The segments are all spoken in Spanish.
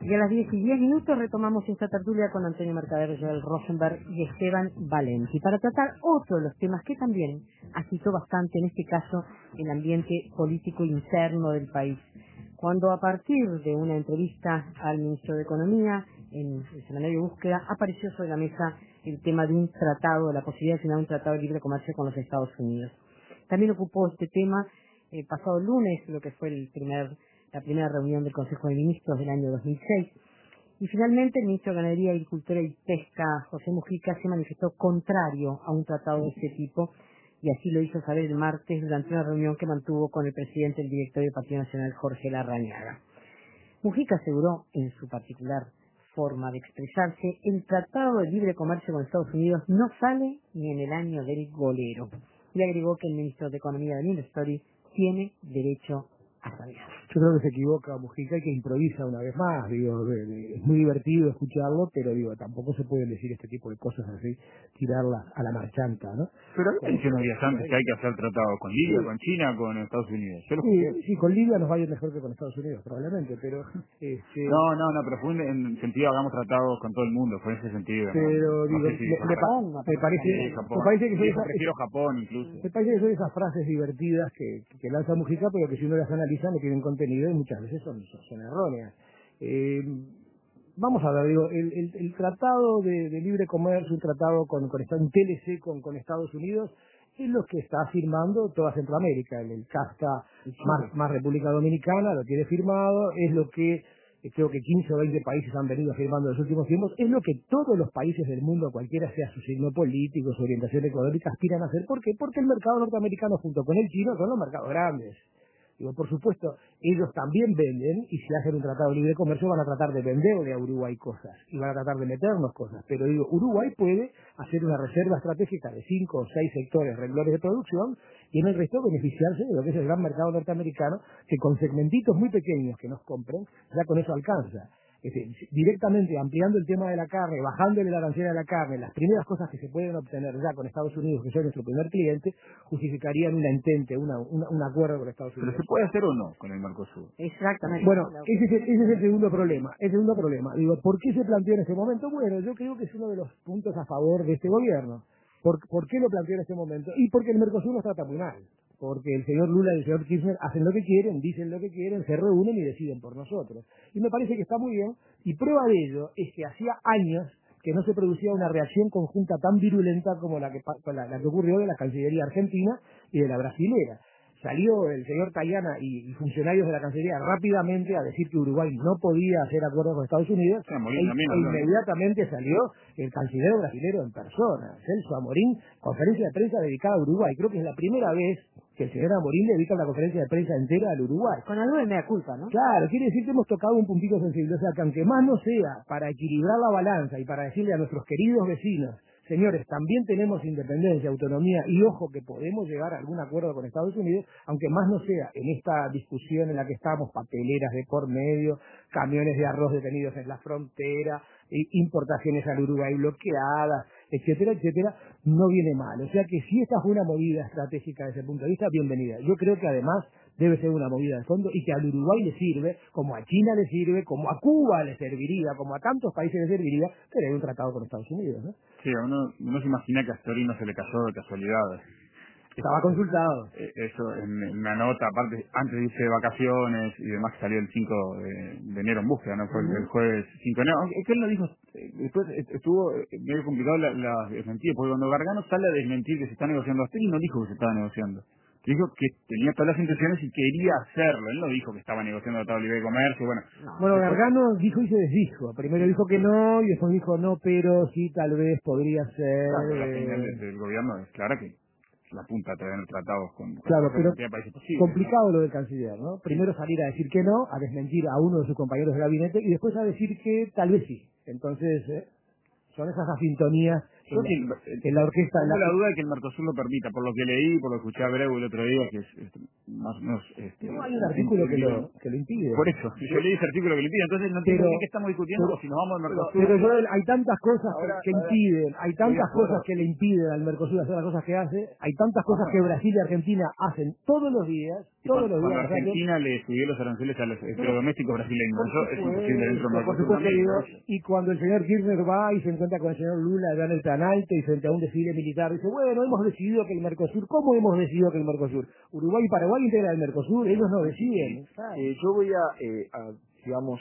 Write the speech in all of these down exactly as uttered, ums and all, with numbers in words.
Y a las diez y diez minutos retomamos esta tertulia con Antonio Mercader, Joel Rosenberg y Esteban Valenti para tratar otro de los temas que también agitó bastante, en este caso, el ambiente político interno del país. Cuando a partir de una entrevista al ministro de Economía en el semanario Búsqueda apareció sobre la mesa el tema de un tratado, de la posibilidad de firmar un tratado de libre comercio con los Estados Unidos. También ocupó este tema el pasado lunes, lo que fue el primer la primera reunión del Consejo de Ministros del año dos mil seis. Y finalmente el ministro de Ganadería, Agricultura y Pesca, José Mujica, se manifestó contrario a un tratado de este tipo, y así lo hizo saber el martes durante una reunión que mantuvo con el presidente del directorio del Partido Nacional, Jorge Larrañaga. Mujica aseguró, en su particular forma de expresarse, el tratado de libre comercio con Estados Unidos no sale ni en el año del golero. Y agregó que el ministro de Economía, Daniel Scioli, tiene derecho a saber. Yo creo que se equivoca Mujica y que improvisa una vez más, digo, de, de, es muy divertido escucharlo, pero digo, tampoco se pueden decir este tipo de cosas así, tirarlas a la marchanta, ¿no? Pero había dicho unos días antes que hay que hacer tratados con Libia, sí, con China, con Estados Unidos. Yo lo sí, sí, con Libia nos va a ir mejor que con Estados Unidos, probablemente, pero... Este... No, no, no, pero fue en el sentido, hagamos tratados con todo el mundo, fue en ese sentido. Pero, no, digo, no sé si me, me, pa me, parece, sí, Japón. me parece que son Sí, esas, prefiero Japón incluso. Me parece que son esas frases divertidas que, que lanza Mujica, pero que si uno las analiza no tienen contenido y muchas veces son, son, son erróneas. Eh, vamos a ver, digo, el, el, el tratado de, de libre comercio, un tratado con, con un T L C con, con Estados Unidos, es lo que está firmando toda Centroamérica. El, el CAFTA más, más República Dominicana lo tiene firmado, es lo que eh, creo que quince o veinte países han venido firmando en los últimos tiempos, es lo que todos los países del mundo, cualquiera sea su signo político, su orientación económica, aspiran a hacer. ¿Por qué? Porque el mercado norteamericano junto con el chino son los mercados grandes. Digo, por supuesto, ellos también venden, y si hacen un tratado de libre comercio van a tratar de venderle a Uruguay cosas, y van a tratar de meternos cosas, pero digo, Uruguay puede hacer una reserva estratégica de cinco o seis sectores, renglones de producción, y en el resto beneficiarse de lo que es el gran mercado norteamericano, que con segmentitos muy pequeños que nos compren, ya con eso alcanza. Es decir, directamente ampliando el tema de la carne, bajándole la arancel a la carne, las primeras cosas que se pueden obtener ya con Estados Unidos, que son nuestro primer cliente, justificarían una entente, una, una, un acuerdo con Estados Unidos. ¿Pero se puede hacer o no con el Mercosur? Exactamente. Bueno, ese es, el, ese es el segundo problema. El segundo problema. Digo, ¿por qué se planteó en ese momento? Bueno, yo creo que es uno de los puntos a favor de este gobierno. ¿Por, ¿Por qué lo planteó en ese momento? Y porque el Mercosur nos trata muy mal. Porque el señor Lula y el señor Kirchner hacen lo que quieren, dicen lo que quieren, se reúnen y deciden por nosotros. Y me parece que está muy bien, y prueba de ello es que hacía años que no se producía una reacción conjunta tan virulenta como la que, la, la que ocurrió de la Cancillería argentina y de la brasilera. Salió el señor Tayana y, y funcionarios de la Cancillería rápidamente a decir que Uruguay no podía hacer acuerdos con Estados Unidos, sí, Amorín, e, también, e inmediatamente salió el canciller brasilero en persona, Celso Amorín, conferencia de prensa dedicada a Uruguay. Creo que es la primera vez que el señor Amorín le dedica una conferencia de prensa entera al Uruguay. Con algo de mea culpa, ¿no? Claro, quiere decir que hemos tocado un puntito sensible, o sea, que aunque más no sea para equilibrar la balanza y para decirle a nuestros queridos vecinos, señores, también tenemos independencia, autonomía, y ojo que podemos llegar a algún acuerdo con Estados Unidos, aunque más no sea en esta discusión en la que estamos, papeleras de por medio, camiones de arroz detenidos en la frontera, importaciones al Uruguay bloqueadas, etcétera, etcétera, no viene mal. O sea que si esta fue una movida estratégica desde ese punto de vista, bienvenida. Yo creo que además debe ser una movida de fondo y que al Uruguay le sirve, como a China le sirve, como a Cuba le serviría, como a tantos países le serviría, tener un tratado con Estados Unidos, ¿no? Sí, uno, uno se imagina que a Scioli no se le cayó de casualidad. Estaba consultado. Eso en, en una nota, aparte, antes de irse de vacaciones y demás, que salió el cinco de, de enero en búsqueda, ¿no? Fue uh-huh. el jueves cinco de enero. Aunque es que él no dijo, después estuvo medio complicado la, la desmentida, porque cuando Gargano sale a desmentir que se está negociando, Scioli no dijo que se estaba negociando. Dijo que tenía todas las intenciones y quería hacerlo. Él no dijo que estaba negociando el Tratado de Libre Comercio. Bueno, no, bueno después... Gargano dijo y se desdijo. Primero dijo que no y después dijo no, pero sí, tal vez podría ser. Claro, la eh... señal del, del gobierno es clara que la punta a tener tratados con, con claro, la pero cantidad de países posibles, complicado, ¿no? Lo del canciller, ¿no? Primero salir a decir que no, a desmentir a uno de sus compañeros de gabinete y después a decir que tal vez sí. Entonces, eh, son esas asintonías en, la, en la orquesta. Tengo la, la duda de que el Mercosur lo permita, por lo que leí, por lo que escuché a Breu el otro día, que es, es más o menos... Este, no hay un artículo que lo, que lo impide. Por eso, yo leí ese artículo que lo impide, entonces no entiendo bien qué estamos discutiendo, pero, o si nos vamos al Mercosur... Pero, pero Joel, hay tantas cosas ahora, que, que ahora, impiden, hay tantas acuerdo. cosas que le impiden al Mercosur hacer las cosas que hace, hay tantas cosas que Brasil y Argentina hacen todos los días, todos cuando, los días. Cuando Argentina que, le subió los aranceles a los electrodomésticos brasileños, eso es imposible dentro del Por Mercosur supuesto, también. digo, y cuando el señor Kirchner va y se encuentra con el señor Lula allá en el Plan Alto y frente a un desfile militar, dice, bueno, hemos decidido que el Mercosur, ¿cómo hemos decidido que el Mercosur? Uruguay y Paraguay integran el Mercosur, ellos no deciden. Eh, yo voy a, eh, a, digamos,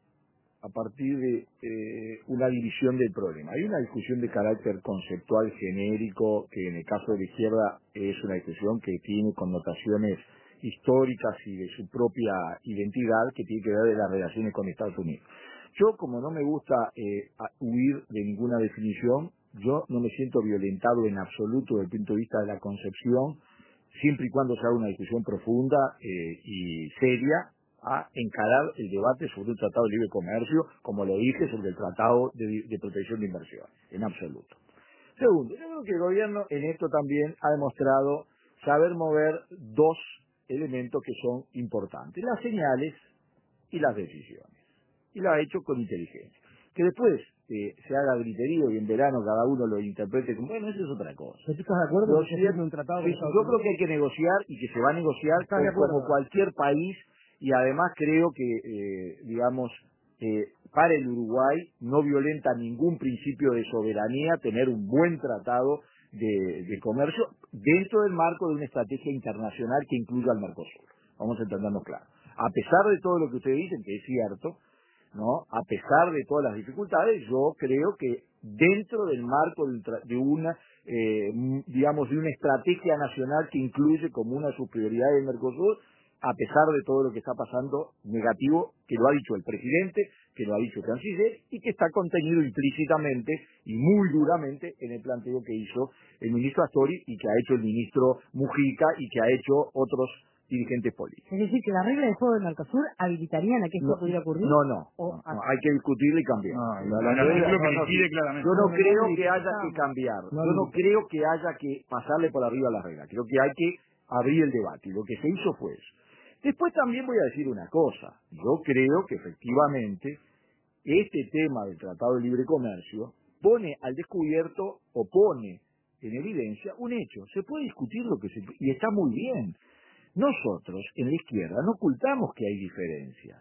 a partir de eh, una división del problema. Hay una discusión de carácter conceptual genérico, que en el caso de la izquierda es una discusión que tiene connotaciones históricas y de su propia identidad, que tiene que ver de las relaciones con Estados Unidos. Yo, como no me gusta eh, huir de ninguna definición, yo no me siento violentado en absoluto desde el punto de vista de la concepción, siempre y cuando se haga una discusión profunda eh, y seria, a encarar el debate sobre un tratado de libre comercio, como lo dije, sobre el tratado de, de protección de inversión, en absoluto. Segundo, yo creo que el gobierno en esto también ha demostrado saber mover dos elementos que son importantes, las señales y las decisiones. Y lo ha hecho con inteligencia. Que después eh, se haga griterío y en verano cada uno lo interprete como, bueno, eso es otra cosa. ¿Tú estás de acuerdo con que se firme un tratado sí, con Estados Yo Unidos? creo que hay que negociar y que se va a negociar con, como cualquier país, y además creo que, eh, digamos, eh, para el Uruguay no violenta ningún principio de soberanía tener un buen tratado de, de comercio dentro del marco de una estrategia internacional que incluya al Mercosur. Vamos a entendernos claro. A pesar de todo lo que ustedes dicen, que es cierto, ¿no? A pesar de todas las dificultades, yo creo que dentro del marco de, de una, eh, digamos, de una estrategia nacional que incluye como una de sus prioridades el Mercosur, a pesar de todo lo que está pasando negativo, que lo ha dicho el presidente, que lo ha dicho el canciller, y que está contenido implícitamente y muy duramente en el planteo que hizo el ministro Astori y que ha hecho el ministro Mujica y que ha hecho otros dirigentes políticos. Es decir, que la regla de juego del Mercosur habilitarían a que esto no, pudiera ocurrir. No, no, o no, no, hay que discutirla y cambiar. No, la, la, la, la, no, no, sí, claramente. Yo no no, creo no, que haya no, que cambiar, no, yo no creo que haya que pasarle por arriba a la regla, creo que hay que abrir el debate, y lo que se hizo fue eso. Después también voy a decir una cosa, yo creo que efectivamente este tema del Tratado de Libre Comercio pone al descubierto o pone en evidencia un hecho, se puede discutir lo que se... y está muy bien. Nosotros, en la izquierda, no ocultamos que hay diferencias.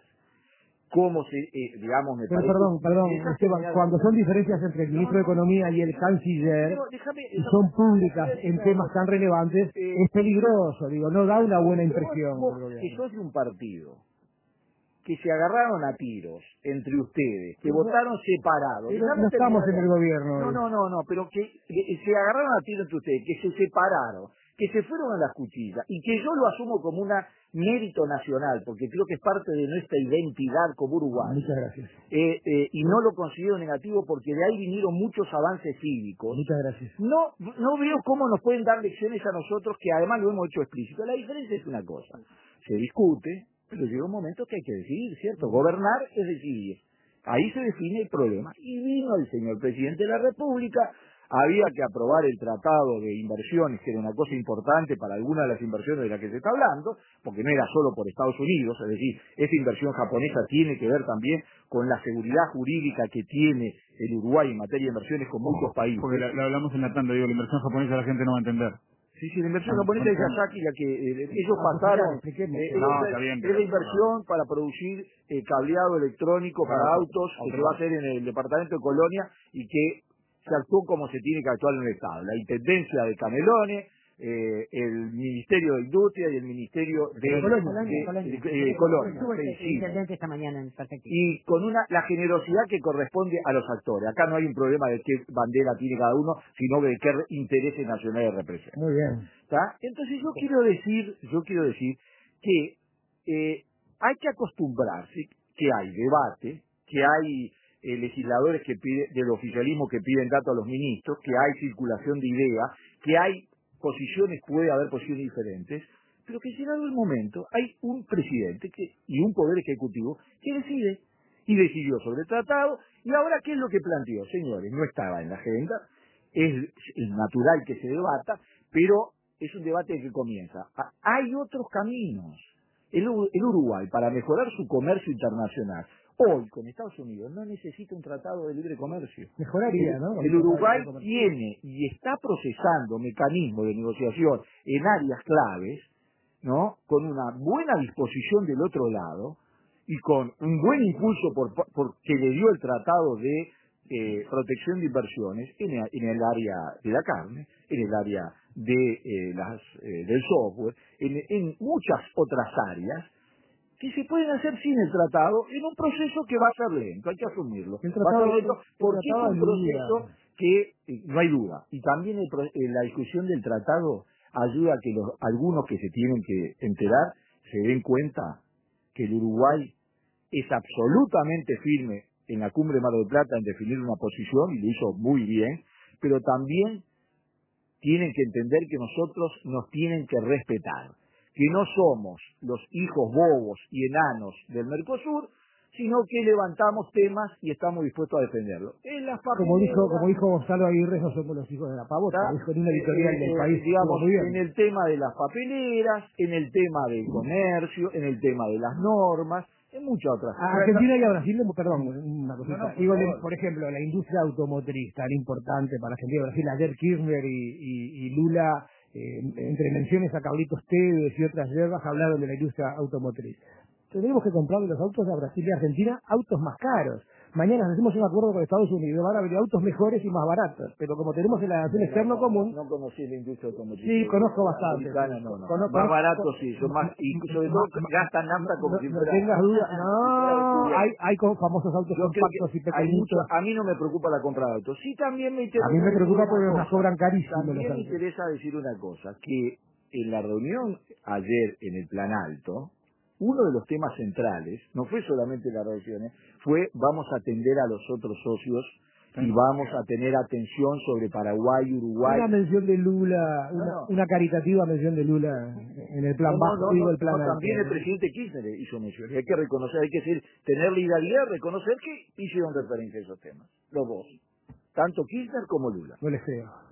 Cómo se, eh, digamos, me Pero parece... perdón, perdón, Esa Esteban, señal- cuando son diferencias entre el ministro de Economía y el canciller, Pero déjame- y son públicas en temas tan relevantes, Eh, es peligroso, digo, no da una buena Vos- impresión. vos, del que gobierno. sos de un partido que se agarraron a tiros entre ustedes, que Pero- votaron separados. pero Déjame no estamos terminar. en el gobierno No, hoy. no, no, no, pero que, que se agarraron a tiros entre ustedes, que se separaron, que se fueron a las cuchillas, y que yo lo asumo como un mérito nacional, porque creo que es parte de nuestra identidad como Uruguay. Muchas gracias. Eh, eh, y no lo considero negativo porque de ahí vinieron muchos avances cívicos. Muchas gracias. No, no veo cómo nos pueden dar lecciones a nosotros, que además lo hemos hecho explícito. La diferencia es una cosa, se discute, pero llega un momento que hay que decidir, ¿cierto? Gobernar es decidir. Ahí se define el problema. Y vino el señor presidente de la República, había que aprobar el tratado de inversiones, que era una cosa importante para algunas de las inversiones de las que se está hablando, porque no era solo por Estados Unidos, es decir, esa inversión japonesa tiene que ver también con la seguridad jurídica que tiene el Uruguay en materia de inversiones con muchos países. Porque la, la hablamos en la tanda, digo, la inversión japonesa la gente no va a entender. Sí, sí, la inversión japonesa es Yasaki, la que eh, ellos pasaron, expliquemos. eh, No, es, está bien, es pero- la inversión para producir eh, cableado electrónico para Claro, autos, que otro se va a lado. hacer en el departamento de Colonia y que se actuó como se tiene que actuar en el Estado. La Intendencia de Canelones, eh, el Ministerio de Industria y el Ministerio de, De Colonia, de- Colonia. de- de Colonia. Estuvo el Sí, sí. intendente esta mañana en perspectiva. Y con una la generosidad que corresponde a los actores. Acá no hay un problema de qué bandera tiene cada uno, sino de qué intereses nacionales representa. Muy bien. ¿Está? Entonces yo quiero decir, yo quiero decir que eh, hay que acostumbrarse que hay debate, que hay eh, legisladores que piden, del oficialismo que piden datos a los ministros, que hay circulación de ideas, que hay posiciones, puede haber posiciones diferentes, pero que llegado el momento hay un presidente que, y un poder ejecutivo que decide, y decidió sobre el tratado, y ahora ¿qué es lo que planteó? Señores, no estaba en la agenda, es, es natural que se debata, pero es un debate que comienza. Hay otros caminos. El, el Uruguay, para mejorar su comercio internacional, hoy con Estados Unidos no necesita un tratado de libre comercio. Mejoraría, ¿no? El, el Uruguay tiene y está procesando mecanismos de negociación en áreas claves, ¿no? Con una buena disposición del otro lado y con un buen impulso por, por que le dio el tratado de eh, protección de inversiones en, en el área de la carne, en el área de eh, las eh, del software, en, en muchas otras áreas que se pueden hacer sin el tratado en un proceso que va a ser lento, hay que asumirlo. El tratado, va a ser lento porque el tratado es un proceso que eh, no hay duda. Y también el, eh, la discusión del tratado ayuda a que los, algunos que se tienen que enterar se den cuenta que el Uruguay es absolutamente firme en la cumbre de Mar del Plata en definir una posición y lo hizo muy bien, pero también tienen que entender que nosotros nos tienen que respetar, que no somos los hijos bobos y enanos del Mercosur, sino que levantamos temas y estamos dispuestos a defenderlos. En las como dijo como dijo Gonzalo Aguirre, no somos los hijos de la pavota, dijo en una editorial eh, del eh, país. Digamos, en el tema de las papeleras, en el tema del comercio, en el tema de las normas, en muchas otras cosas. A Argentina y a Brasil, perdón, una cosita. No, no, por Digo, favor. por ejemplo, la industria automotriz tan importante para Argentina y Brasil. Ayer Kirchner y, y, y Lula, eh, entre menciones a Carlitos Tevez y otras hierbas, hablaron de la industria automotriz. Tenemos que comprarle los autos a Brasil y Argentina, autos más caros. Mañana hacemos un acuerdo con Estados Unidos, van a venir autos mejores y más baratos. Pero como tenemos en la nación externo no, común... No, no conocí la industria automotriz. Sí, conozco bastante. No, no. Conozco, más barato sí, son más, y sobre todo gastan nafta como no, si no fuera... tengas duda, no, hay, hay con famosos autos Yo creo compactos que y hay mucho, pequeñitos. a mí no me preocupa la compra de autos. Sí, también me interesa... A mí me preocupa porque una nos cobran cosa. carísimo los También me autos. interesa decir una cosa, que en la reunión ayer en el Plan Alto, uno de los temas centrales, no fue solamente las reuniones, fue vamos a atender a los otros socios y vamos a tener atención sobre Paraguay, Uruguay. Una mención de Lula, una, no, no. una caritativa mención de Lula en el plan no, bajo, no, no, digo no, el plan no, alto. también el presidente Kirchner hizo mención. Hay que reconocer, hay que decir, tener liderazgo, reconocer que hicieron referencia a esos temas, los dos, tanto Kirchner como Lula. No les creo.